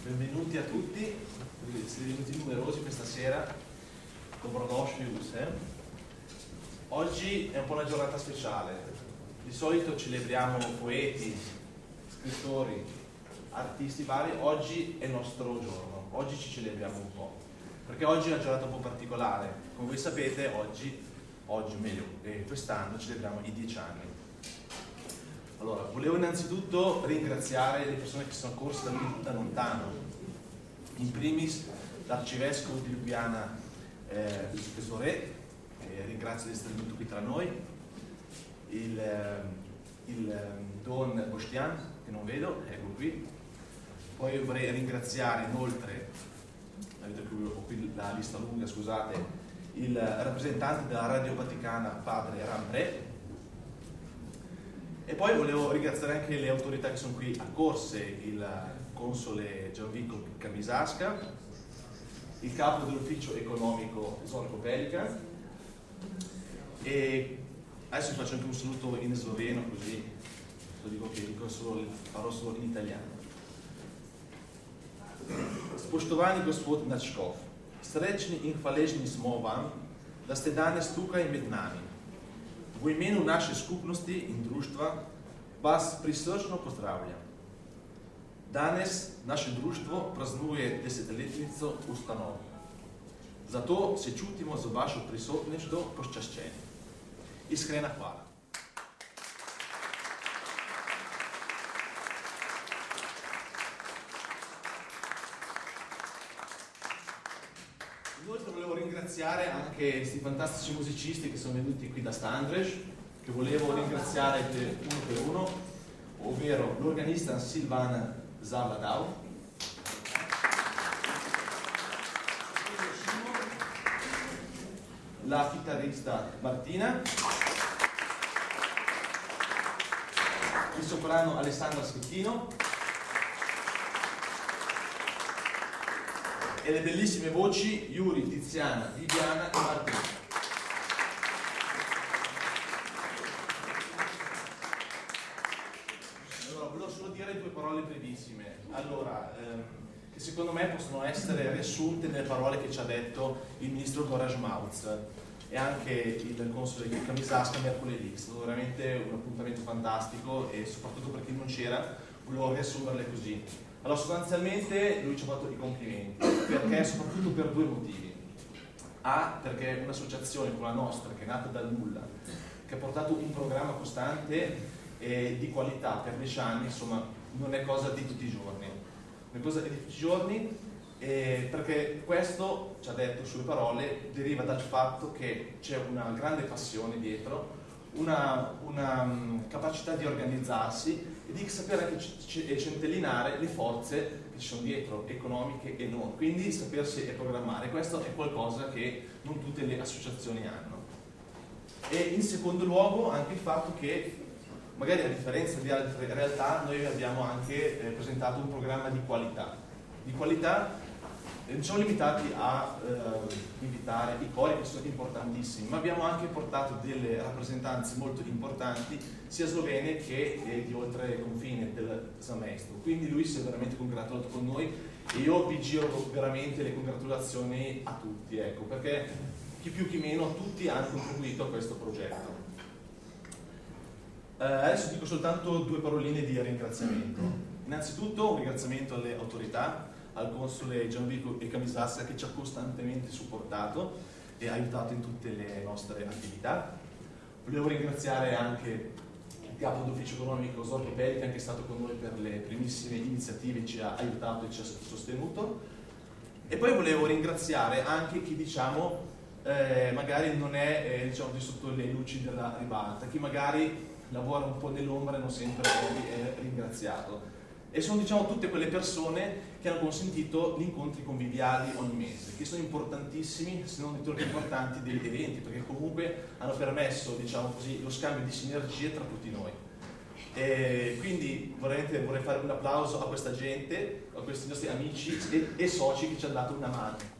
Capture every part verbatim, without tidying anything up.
benvenuti a tutti, siete venuti numerosi questa sera. Dobrodošli eh? Oggi è un po' una giornata speciale. Di solito celebriamo poeti, scrittori, artisti vari. Oggi è il nostro giorno, oggi ci celebriamo un po', perché oggi è una giornata un po' particolare. Come voi sapete, oggi, oggi meglio, eh, quest'anno celebriamo i dieci anni. Allora, volevo innanzitutto ringraziare le persone che sono corse da, da lontano, in primis l'arcivescovo di Lubiana, eh, il Re, che ringrazio di essere venuto qui tra noi, il, eh, il eh, Don Bostian, che non vedo, ecco qui. Poi vorrei ringraziare inoltre, avete qui, ho qui la lista lunga, scusate, il rappresentante della Radio Vaticana, padre Rampré. E poi volevo ringraziare anche le autorità che sono qui accorse, il console Gianvico Camisasca, il capo dell'ufficio economico Zorko Pelikan, e adesso vi faccio anche un saluto in sloveno, così lo dico che dico solo, parlo solo in italiano. Spoštovani gospod Načkov, srečni in hvaležni smo vam, da ste danes tukaj med nami. V imenu naše skupnosti in društva vas prisrčno pozdravljam. Danes naše društvo praznuje desetletnico ustanov. Zato se čutimo za vašo prisotnost počaščeni. Iskrena hvala. Inoltre volevo ringraziare anche questi fantastici musicisti che sono venuti qui da Standres, che volevo ringraziare uno per uno, ovvero l'organista Silvana Zavladau, la chitarrista Martina, il soprano Alessandra Schettino e le bellissime voci Yuri, Tiziana, Viviana e Martina. Allora, volevo solo dire due parole brevissime, allora, ehm, che secondo me possono essere riassunte nelle parole che ci ha detto il ministro Gorazd Mautz e anche il console di Camisasca mercoledì. È stato veramente un appuntamento fantastico e soprattutto per chi non c'era volevo riassumerle così. Allora, sostanzialmente lui ci ha fatto i complimenti, perché soprattutto per due motivi. A, perché è un'associazione come la nostra, che è nata dal nulla, che ha portato un programma costante e di qualità per dieci anni, insomma, non è cosa di tutti i giorni. Non è cosa di tutti i giorni, eh, perché questo, ci ha detto sulle parole, deriva dal fatto che c'è una grande passione dietro, una, una um, capacità di organizzarsi e di sapere anche centellinare le forze che ci sono dietro, economiche e non, quindi sapersi e programmare. Questo è qualcosa che non tutte le associazioni hanno. E in secondo luogo anche il fatto che magari a differenza di altre realtà noi abbiamo anche eh, presentato un programma di qualità. Di qualità eh, non siamo limitati a eh, invitare i cori che sono importantissimi, ma abbiamo anche portato delle rappresentanze molto importanti sia slovene che eh, di oltre confine del Zamestro. Quindi lui si è veramente congratulato con noi e io vi giro veramente le congratulazioni a tutti, ecco, perché chi più chi meno tutti hanno contribuito a questo progetto. Uh, adesso dico soltanto due paroline di ringraziamento. Innanzitutto un ringraziamento alle autorità, al console Gianvico e Camisasca che ci ha costantemente supportato e aiutato in tutte le nostre attività. Volevo ringraziare anche il capo d'ufficio economico Zorko Pelikan, che è stato con noi per le primissime iniziative, ci ha aiutato e ci ha sostenuto. E poi volevo ringraziare anche chi, diciamo, eh, magari non è eh, diciamo, sotto le luci della ribalta, chi magari lavora un po' nell'ombra e non sempre è ringraziato. E sono, diciamo, tutte quelle persone che hanno consentito gli incontri conviviali ogni mese, che sono importantissimi, se non di più importanti degli eventi, perché comunque hanno permesso, diciamo così, lo scambio di sinergie tra tutti noi. E quindi veramente vorrei fare un applauso a questa gente, a questi nostri amici e, e soci che ci hanno dato una mano.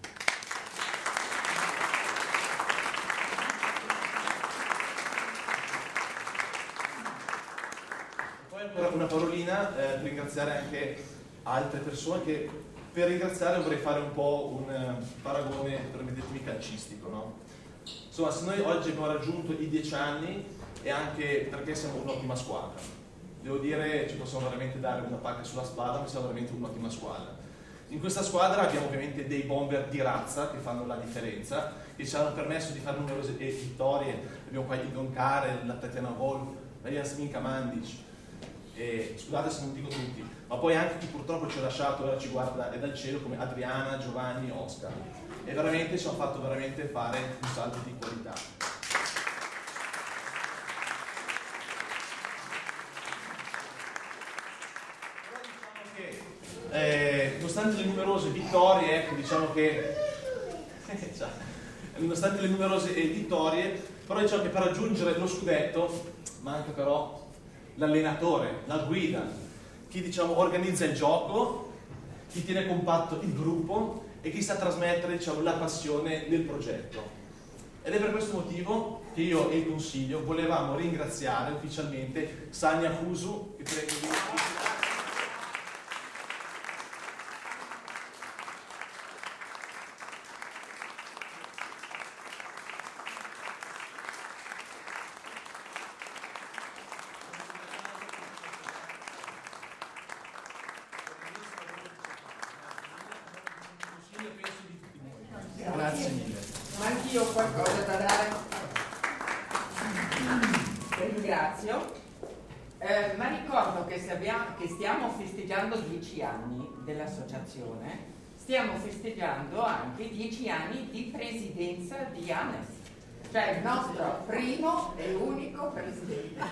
Una parolina eh, per ringraziare anche altre persone che per ringraziare vorrei fare un po' un uh, paragone, permettetemi, calcistico, no? Insomma, se noi oggi abbiamo raggiunto i dieci anni è anche perché siamo un'ottima squadra. Devo dire, ci possiamo veramente dare una pacca sulla spalla, ma siamo veramente un'ottima squadra. In questa squadra abbiamo ovviamente dei bomber di razza che fanno la differenza, che ci hanno permesso di fare numerose vittorie. Abbiamo qua Igon Karel, la Tatiana Wolf, la Jasminka Mandic, e, scusate se non dico tutti, ma poi anche chi purtroppo ci ha lasciato, ora ci guarda e dal cielo, come Adriana, Giovanni, Oscar. E veramente ci hanno fatto veramente fare un salto di qualità. Eh, nonostante le numerose vittorie, ecco, diciamo che nonostante le numerose vittorie, però diciamo che per raggiungere lo scudetto manca però l'allenatore, la guida, chi diciamo organizza il gioco, chi tiene compatto il gruppo e chi sa trasmettere diciamo la passione del progetto. Ed è per questo motivo che io e il Consiglio volevamo ringraziare ufficialmente Sania Fusu, che prego di... Grazie mille. Anch'io ho qualcosa da dare. Ringrazio. Eh, ma ricordo che, se abbiamo, che stiamo festeggiando dieci anni dell'associazione, stiamo festeggiando anche dieci anni di presidenza di ANES, cioè il nostro primo e unico presidente.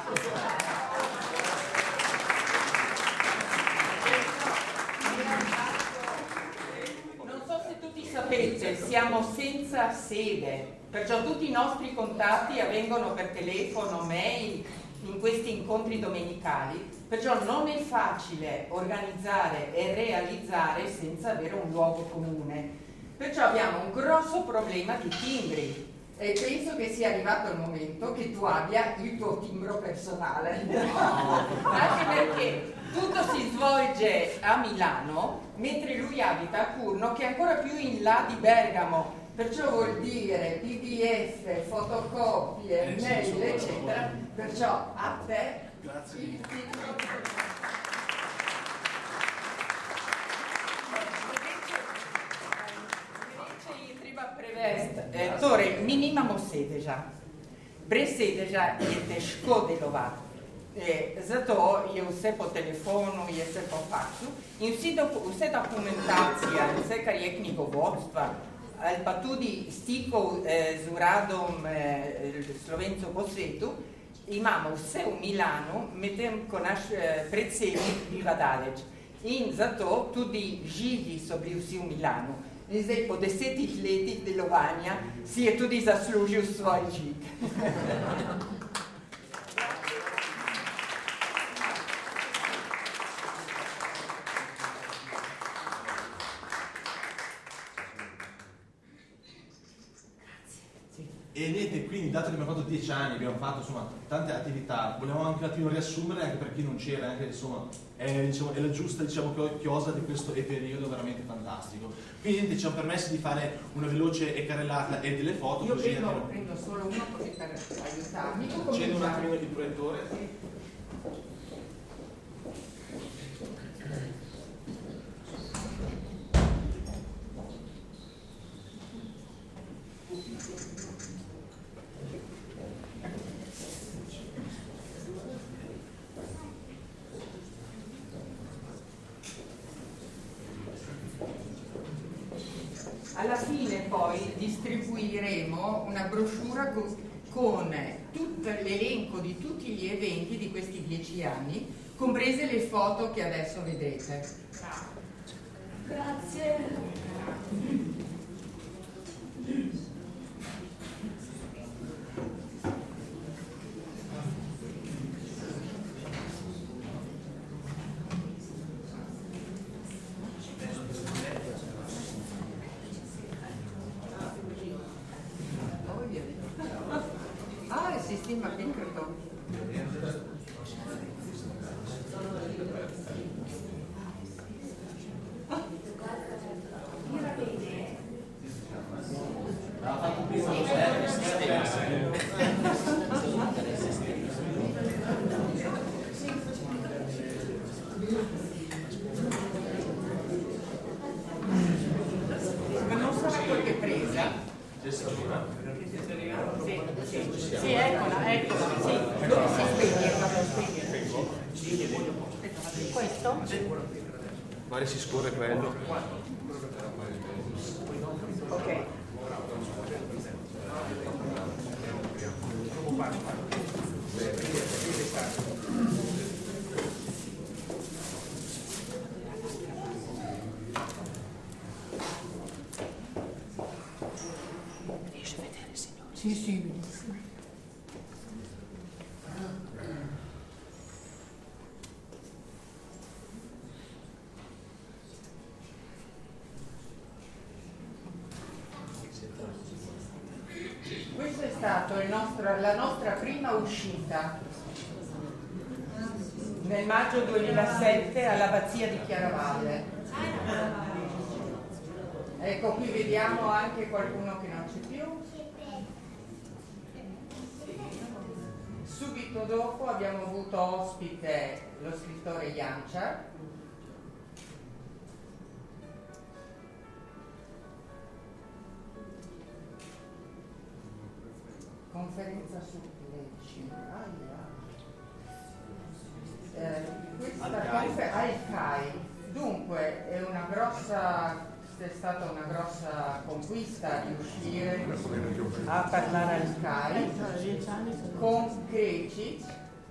Sapete, siamo senza sede, perciò tutti i nostri contatti avvengono per telefono, mail, in questi incontri domenicali, perciò non è facile organizzare e realizzare senza avere un luogo comune. Perciò abbiamo un grosso problema di timbri e penso che sia arrivato il momento che tu abbia il tuo timbro personale. Anche perché tutto si svolge a Milano, mentre lui abita a Curno, che è ancora più in là di Bergamo. Perciò vuol dire P D F, fotocopie, mail, eccetera. Perciò a te Grazie. il timbro. E, torej, mi nimamo sedeža. Brez sedeža je težko delovati. E, zato je vse po telefonu, je vse po faksu in vsi do, vse dokumentacija, vse, kar je knjigovodstva, ali pa tudi stikov eh, z uradom eh, Slovencev po svetu, imamo vse v Milanu, medtem ko naš eh, predsednik biva daleč. In zato tudi žigi so bili vsi v Milanu. In zdaj po desetih letih delovanja si je tudi zaslužil svoj žig. E niente, quindi dato che abbiamo fatto dieci anni, abbiamo fatto insomma tante attività, volevamo anche un attimo riassumere anche per chi non c'era, anche insomma è, diciamo, è la giusta diciamo, chiosa di questo periodo veramente fantastico. Quindi niente, ci hanno permesso di fare una veloce e carrellata e delle foto. Io così prendo, andiamo... prendo solo uno così per aiutarmi. Accendo un attimo il proiettore. Alla fine poi distribuiremo una brochure con, con tutto l'elenco di tutti gli eventi di questi dieci anni, comprese le foto che adesso vedete. Grazie. Ah, il sistema Pinkerton. magari si scorre quello. Ok. Riesci a vedere, signore? Sì, sì, benissimo. Questo è stato il nostro, la nostra prima uscita nel maggio duemilasette all'abbazia di Chiaravalle. Ecco, qui vediamo anche qualcuno che non c'è più. Subito dopo abbiamo avuto ospite lo scrittore Jančar. Conferenza su leggi. Eh, questa confer- al C A I. Dunque è una grossa, è stata una grossa conquista riuscire a parlare al C A I con Krecic,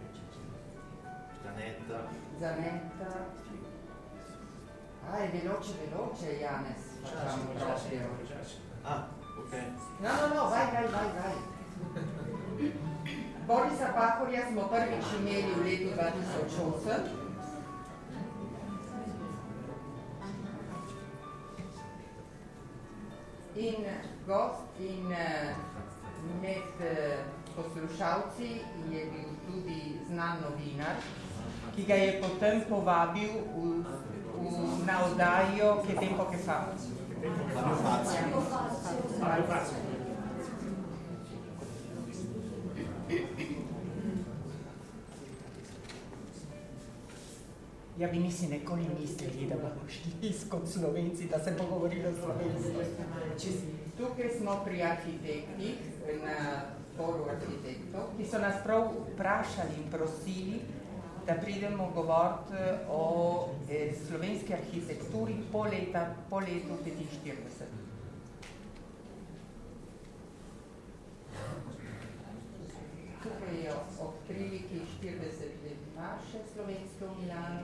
Zanetta. Zanetta. Ah, è veloce veloce Janes, facciamo proprio. Ah, ok. No, no, no, vai, vai, vai, vai. Borisa Bakoria smo prvič imeli v letu dva tisoč osem. In gost in med poslušalci je bil tudi znan novinar, ki ga je potem povabil v, v, na oddajo Che tempo che fa. Fabio Fazio. Ja bi nisi nikoli mislili, da bomo šli kot Slovenci, da se bo govorilo slovensko. Tukaj smo pri arhitektih, na foru arhitektov, ki so nas prav vprašali in prosili, da pridemo govoriti o eh, slovenski arhitekturi po, leta, po letu petinštirideset. Tukaj je ob priliki štirideset let naše slovenske v Milanu.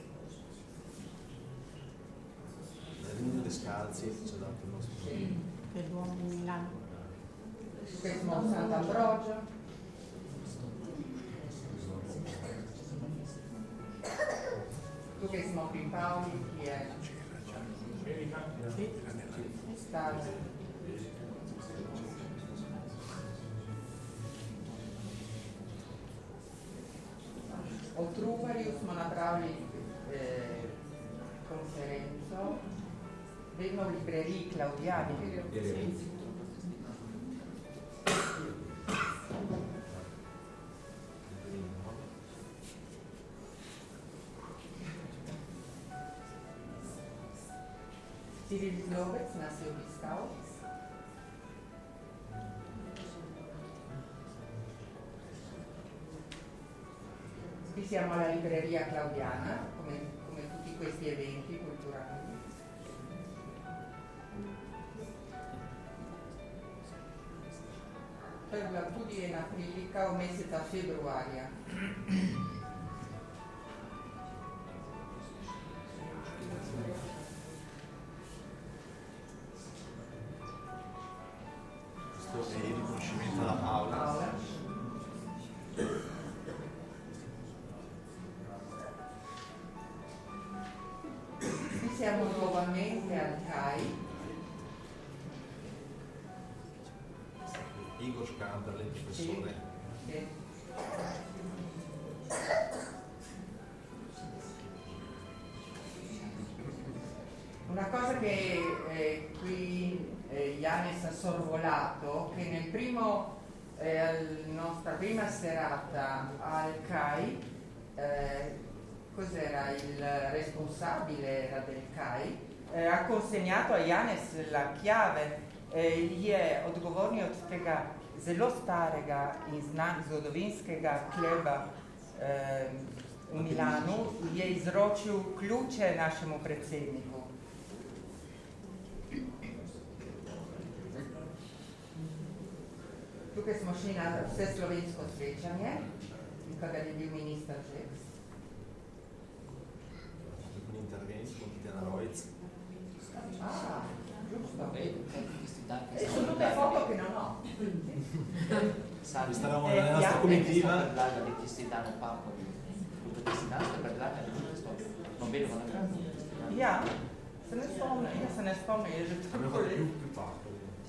Venuto descalzi, c'è dato il nostro. Sì. Per l'uomo di Milano. Tukaj smo v Sant'Ambrogio. Tukaj smo pri Pavli, ki je star. O Trubarju smo napravili eh, konferenco, vedno v libreriji Claudiani. Cyril Zlobec nas je obiskal. Qui siamo alla libreria Claudiana, come, come tutti questi eventi culturali. Per la tudi ena prilika v meseca februarja. Questo è il riconoscimento alla Paola. Paola. Qui siamo nuovamente al C A I. Igor Scanderle, professore. Sì, sì. Una cosa che eh, qui eh, Janes ha sorvolato, che nel primo, eh, nostra prima serata al C A I, eh, cos'era il responsabile era del C A I, eh, ha consegnato a Janes la chiave. Je odgovorni od tega zelo starega in znan zgodovinskega kleba eh, v Milanu je izročil ključe našemu predsedniku. Tukaj smo šli na vseslovensko srečanje, kadar je bil minister Žeks. Un intervento con Tatiana Rojc. Ah, giusto. E sono tutte foto che non ho. Stavamo nella nostra comitiva. Parlare di Tistidano Papo, di Tistidano sta parlando di questo. Non vedo una grande. Ja, se ne spomnim, io se ne spomnim, je že Abbiamo tako fatto più, let. più fatto.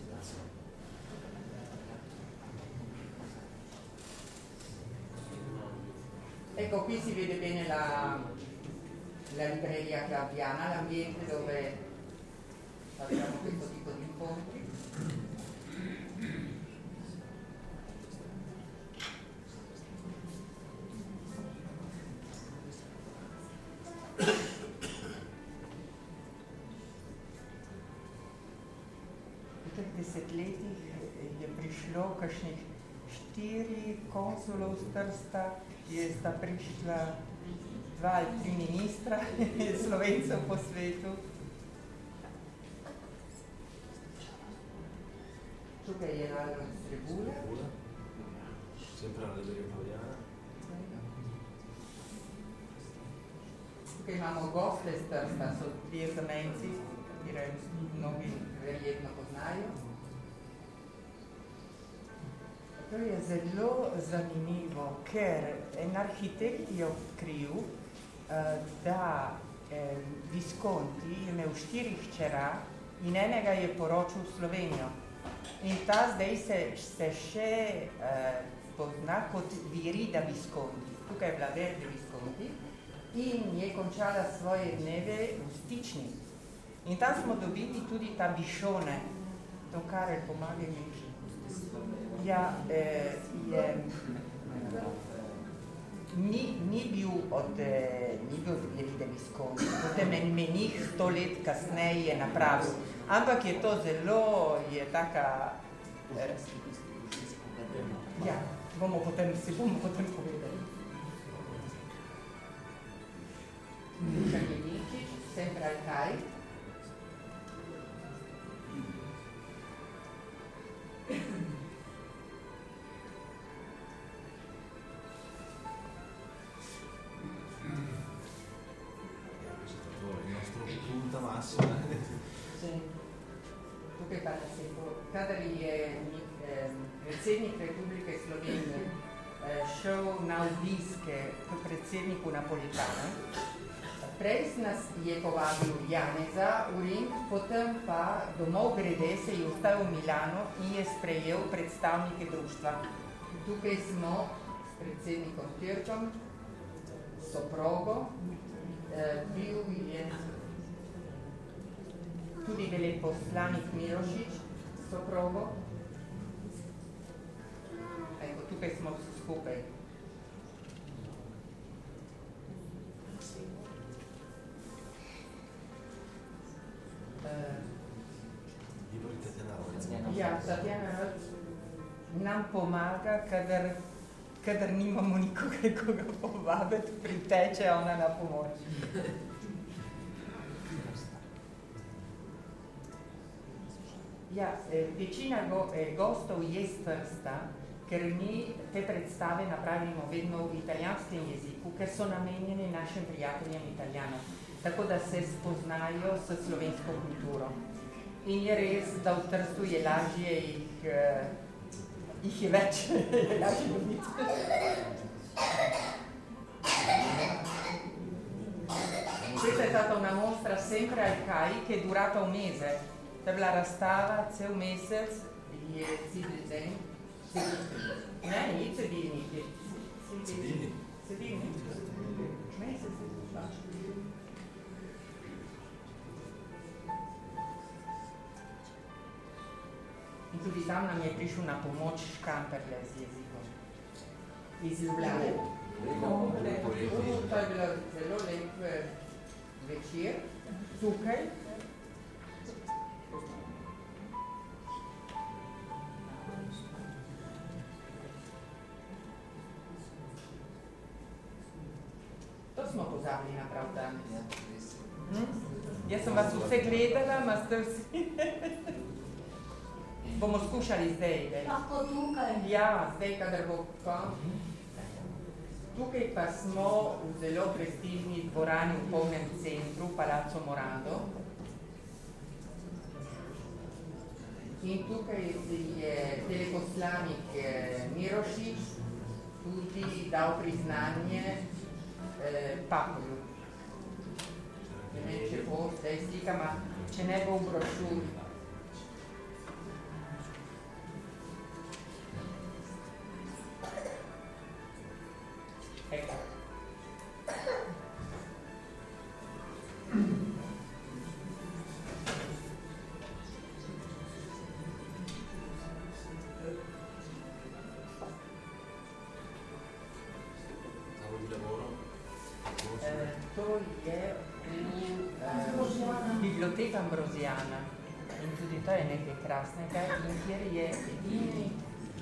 Ecco, qui si vede bene la, la libreria claudiana, l'ambiente dove facciamo questo tipo di incontri. V teh desetletjih je prišlo kakšnih štiri konsulov z Trsta, je sta prišla dva ali tri ministra Slovencev po svetu. Tukaj je Aldo iz Trebule. Sempre la libreria claudiana. Tukaj imamo goste iz Trsta, so trije zamenci, katere mnogi verjetno poznajo. To je zelo zanimivo, ker en arhitekt je odkril, da Visconti je imel štiri hčera in enega je poročil v Slovenijo. In ta zdaj se, se še pozna kot Virida Visconti. Tukaj je bila Verde Visconti in je končala svoje dneve v Stični. In tam smo dobili tudi ta Bišone. To Karel, pomagaj mi. Ja, eh, je, ni, ni bil od, eh, ni bil Viride Visconti, potem en menih sto let kasneje je napravil, ampak je to zelo, je taka, eh, ja, bomo potem, si bomo potem povedali. Dušan Jeličič, Central Kaj. Tukaj pa nas je, kadar je eh, predsednik Republike Slovenije eh, šel na obiske k predsedniku Napolitana, prej nas je povabil Janeza v Rim, potem pa domov grede se je ostal v Milano in je sprejel predstavnike društva. Tukaj smo s predsednikom Türkom, soprogo, eh, bil je tudi veleposlanik Milošič, soprogo. Eko, tukaj smo skupaj. Ja, Tatjana Rojc nam pomaga, kadar, kadar nimamo nikoga, koga povabiti, priteče ona na pomoč. Ja, večina go, gostov je z Trsta, ker mi te predstave napravimo vedno v italijanskem jeziku, ker so namenjene našim prijateljem Italijanom, tako da se spoznajo s slovensko kulturo. In je res, da v Trstu je lažje jih, jih je več, je lažje dobiti. Questa è stata una mostra sempre al C A I che è durata un mese. Per la razstava cel mesec je Cedini. Ne, ni Cedini. Cedini. Cedini. Mesec je to. In tudi tam nam je prišel na pomoč Škamperle z jezikom. Iz Ljubljane. To je bilo zelo lep večer. Tukaj. smo pozabili napraviti danes? Hm? Jaz sem vas vse gledala, ma ste vsi. Bomo skušali zdaj. Lahko tukaj. Ja, zdaj, kadar bo končno. Tukaj pa smo v zelo prestižni dvorani v polnem centru, Palazzo Morado. In tukaj je veleposlanik Mirošič tudi dal priznanje eh, papežu. Ne vem, če bo zdaj slikama, če ne bo v brošuri. Ecco. Eh, to je eh, biblioteka Ambrosiana in tudi to je nekaj krasnega in kjer je edini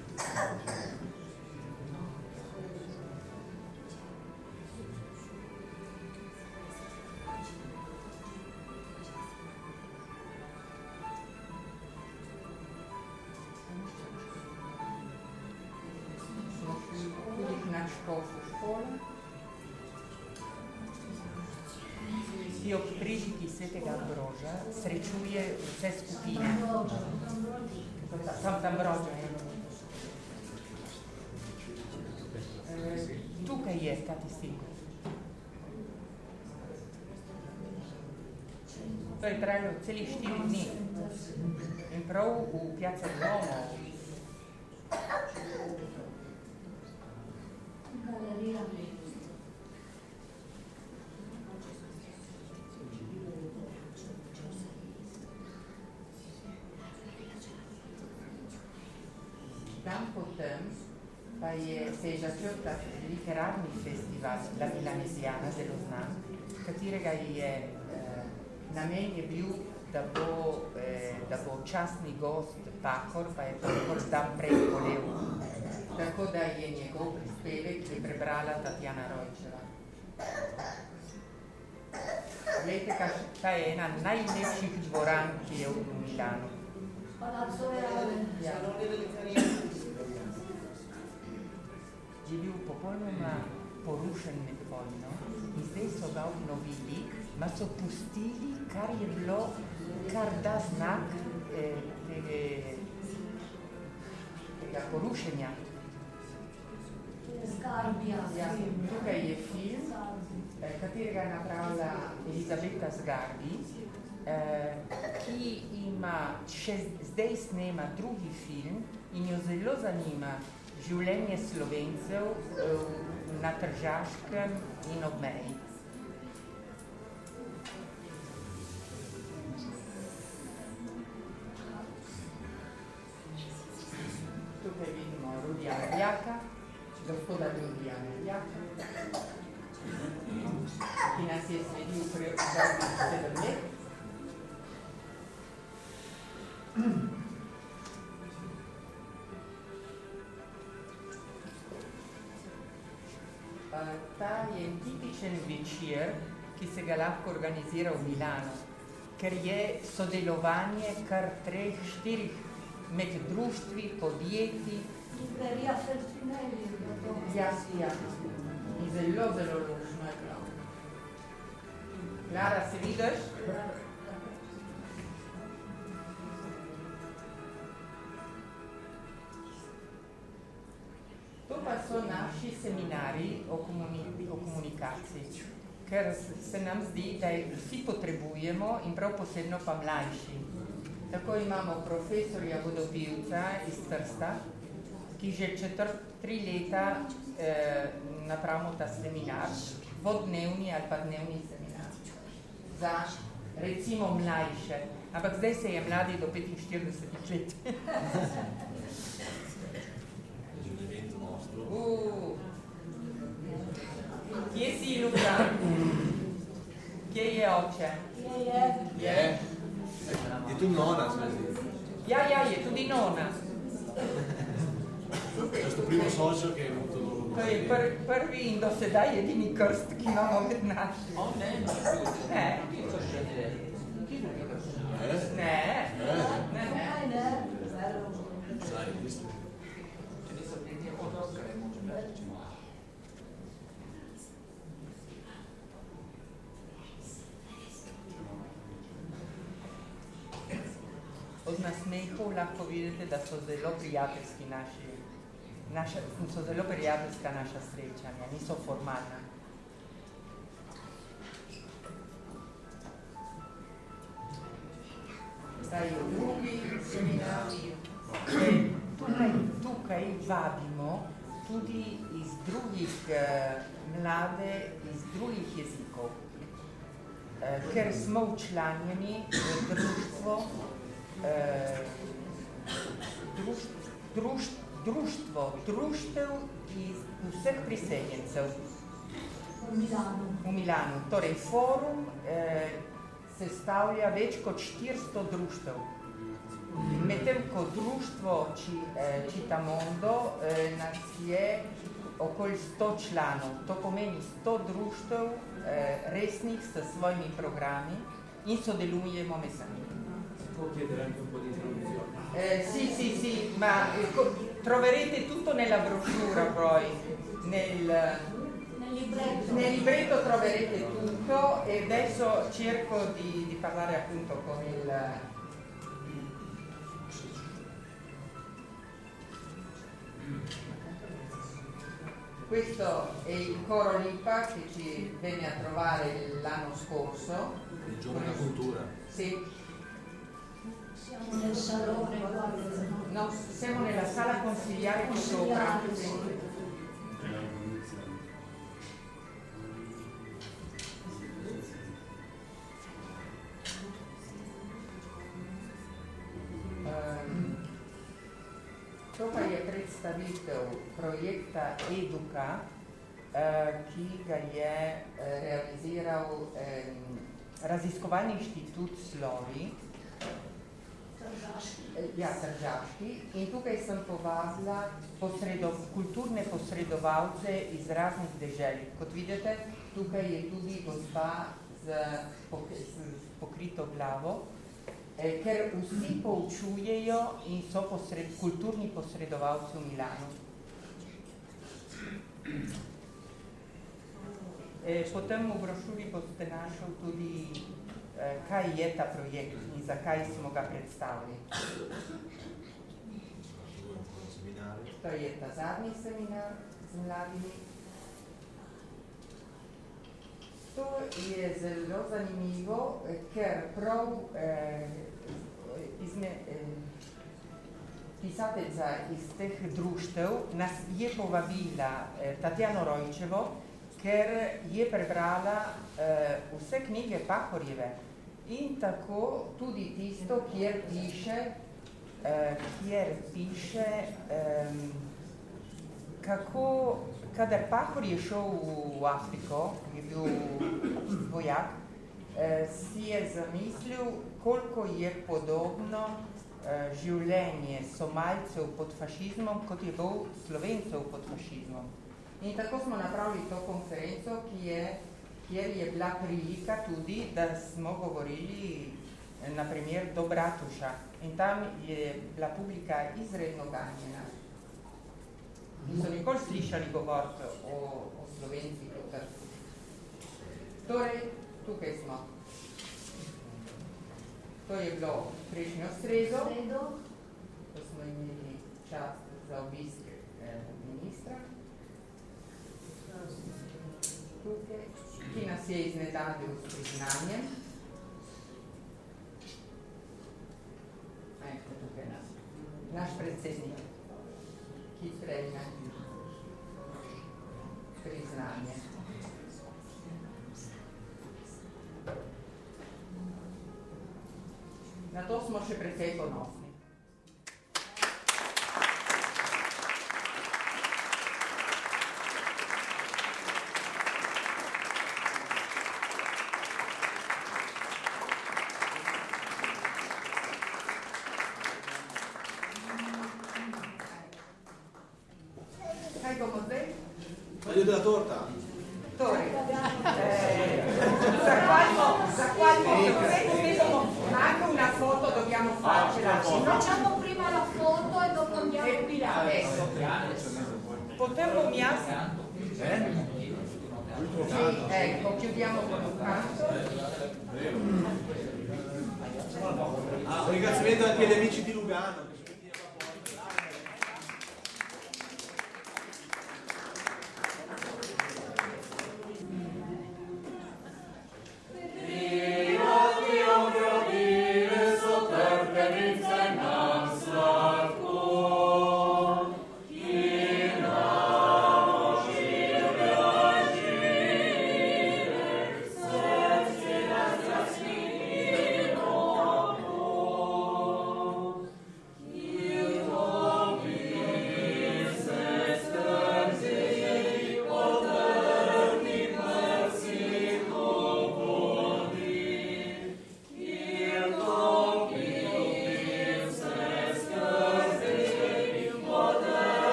ki ob priliki svetega Ambroža srečuje vse skupine. Sam Ambroža je. E, tukaj je ta tistik. To je trajalo celih štiri dni. In prav v Piazza Duomo. Galerija. Dan potem pa je, se je začel ta literarni festival La Milanesiana, zelo znan, katerega je eh, namen je bil, da bo, eh, da bo častni gost Pahor, pa je Pahor dan prej bolel. Tako da je njegov prispevek je prebrala Tatjana Rojčeva. Glejte, ta je ena najlepših dvoran, ki je v Milanu. Palazzo Reale. Ja. Je bil popolnoma porušen med vojno in zdaj so ga obnovili, ma so pustili, kar je bilo, kar da znak eh, tega, tega porušenja. Zgarbija. Ja, tukaj je film, eh, katerega je napravila Elizabeta Zgarbi, eh, ki ima, še zdaj snema drugi film in jo zelo zanima življenje Slovencev na Tržaškem in ob meji. Tukaj vidimo Rudija Medjaka, gospoda Rudija Medjaka, ki nas je sledil prej sedem let. Ta je tipičen večer, ki se ga lahko organizira v Milanu, ker je sodelovanje kar treh, štirih med društvi, podjetij. Libreria Feltrinelli. Ja, ja. In zelo, zelo lušno je bilo. Klara, se vidiš? To pa so naši seminari o, komuni o komunikaciji, ker se nam zdi, da vsi potrebujemo in prav posebno pa mlajši. Tako imamo profesorja vodopivca iz Trsta, ki že četrt, tri leta eh, napravimo ta seminar, dvodnevni ali pa dnevni seminar za recimo mlajše. Ampak zdaj se je mladi do petinštirideset let. Uh. Kje si, Luka? Kje je oče? Kje je? Je. Je tudi nona, se mi zdi. Ja, ja, je tudi nona. Questo primo socio che ho avuto To je pr, prvi in do sedaj edini krst, ki imamo med našimi. O, ne, ne, Ne. ti so še ne. Ti ne vidiš. Ne. Ne, ne. Kaj ne? Sai, visto? Če niso bili od Oskara, je možno reči. Od nasmehov lahko vidite, da so zelo prijateljski naši, naša, so zelo prijateljska naša srečanja, niso formalna. Zdaj je drugi seminar. Tukaj, tukaj vabimo tudi iz drugih eh, mlade, iz drugih jezikov, eh, ker smo včlanjeni v društvo, eh, druž, druž, društvo društev iz vseh priseljencev V Milanu. v Milanu. Torej, forum eh, sestavlja več kot štiristo društev. Medtem ko društvo Či, eh, Citamondo eh, nas je okoli sto članov. To pomeni sto društev eh, resnih s svojimi programi in sodelujemo med sami. Può chiedere anche un po' di introduzione? Eh, sì, sì, sì, ma eh, co- troverete tutto nella brochure poi, nel, Nel libretto. nel libretto troverete tutto e adesso cerco di, di parlare appunto con il... Questo è il coro Lipa che ci venne a trovare l'anno scorso. Il giorno della cultura. Sì. Siamo nel salone, guarda. No, siamo nella sala consigliare qui sopra. Sì. Um, Tukaj je predstavitev projekta Eduka, uh, ki ga je uh, realiziral um, Raziskovalni inštitut Slovi, ja, Tržaški, in tukaj sem povabila posredo, kulturne posredovalce iz raznih dežel. Kot vidite, tukaj je tudi gospa z, pok z pokrito glavo, eh, ker vsi poučujejo in so posred, kulturni posredovalci v Milanu. Eh, potem v brošuri boste našli tudi kaj je ta projekt in zakaj smo ga predstavili. To je ta zadnji seminar z mladimi. To je zelo zanimivo, ker prav eh, izme, eh, pisateljica iz teh društev nas je povabila eh, Tatjano Rojčevo, ker je prebrala eh, vse knjige Pahorjeve. In tako tudi tisto, kjer piše, eh, kjer piše eh, kako, kadar Pahor je šel v Afriko, je bil vojak, eh, si je zamislil, koliko je podobno eh, življenje Somalcev pod fašizmom, kot je bil Slovencev pod fašizmom. In tako smo napravili to konferenco, ki je kjer je bila prilika tudi, da smo govorili na primer do Bratuša. In tam je bila publika izredno ganjena. Niso nikoli slišali govoriti o, o Slovencih v Trstu. Torej, tukaj smo. To je bilo prejšnjo sredo, ko smo imeli čas za obisk eh, ministra. Tukaj, ki nas je iznenadil s priznanjem. Eto, tukaj nas. Naš predsednik, ki prejme priznanje. Na to smo še precej ponosni. Kaj bomo zdaj? della torta. Tori, eh, Zacqualco, Zacqualco, ma anche una foto dobbiamo farcela. Facciamo prima la foto e dopo andiamo E qui là, ecco. Potremmo miarsi? Eh? Sì, ecco, chiudiamo con un canto. Ah, un ringraziamento anche agli amici di Lugano.